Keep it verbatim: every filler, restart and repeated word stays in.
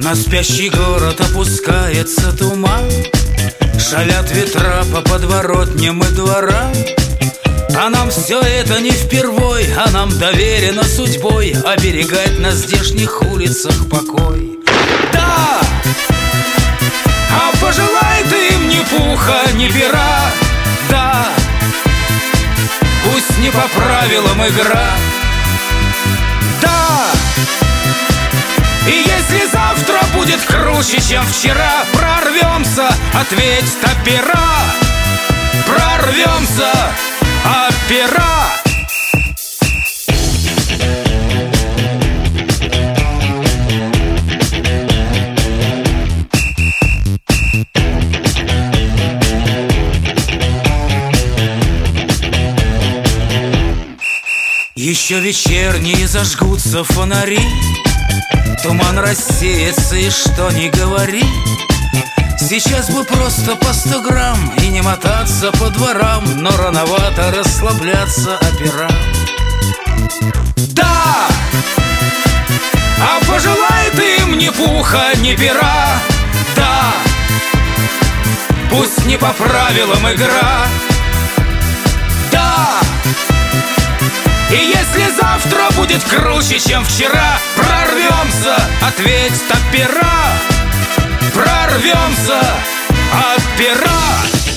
На спящий город опускается туман, шалят ветра по подворотням и дворам. А нам все это не впервой, а нам доверено судьбой оберегать на здешних улицах покой. Да! А пожелай ты им ни пуха, ни пера. Да! Пусть не по правилам игра. Да! И если завтра будет круче, чем вчера, прорвемся, ответь, опера. Прорвемся, опера. Еще вечерние зажгутся фонари, туман рассеется, и что ни говори, сейчас бы просто по сто грамм и не мотаться по дворам, но рановато расслабляться опера. Да! А пожелай ты им ни пуха, ни пера. Да! Пусть не по правилам игра. Да! И если завтра будет круче, чем вчера, прорвемся, ответь, опера. Прорвемся, опера.